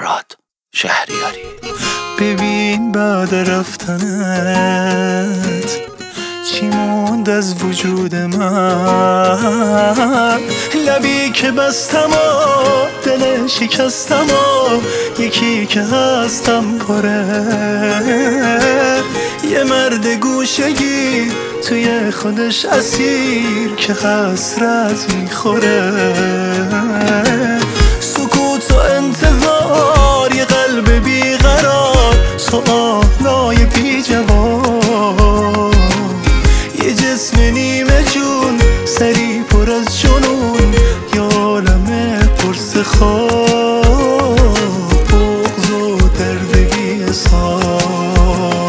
مراد شهریاری. ببین بعد رفتنت چی موند از وجود من، لبی که بستم و دل شکستم و یکی که هستم پره، یه مرد گوشگی توی خودش اسیر که حسرت میخوره، سکوت و انتظار یه قلب بیقرار، سوالای بی جواب، یه جسم نیمه جون سری پر از جنون، یه عالم پرس خواب، بغض و درد بی حساب.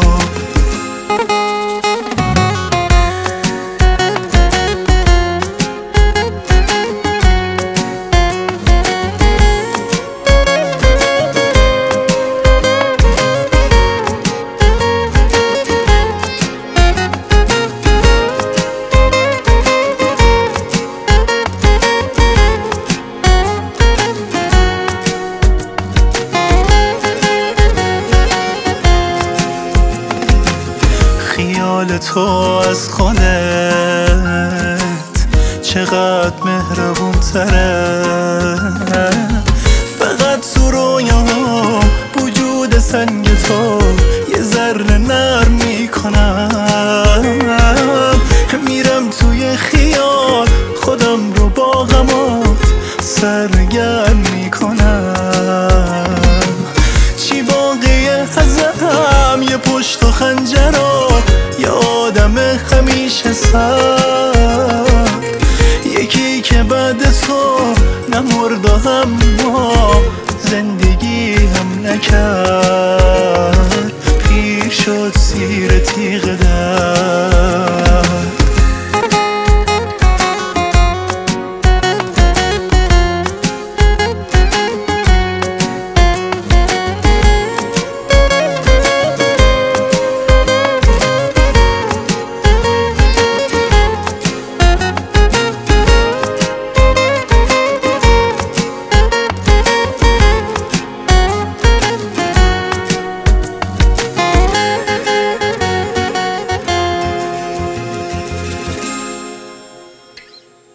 خیال تو از خودت چقدر مهربون تره، فقط تو رویام وجود سنگ تو یه ذره نرم میکنم، میرم توی خیال خودم رو با غمات سرگرم میکنم، چی باقیه ازم یه پشت و خنجرات، یه آدم همیشه سرد، یکی که بعد تو نمرد و اما زندگی هم نکرد.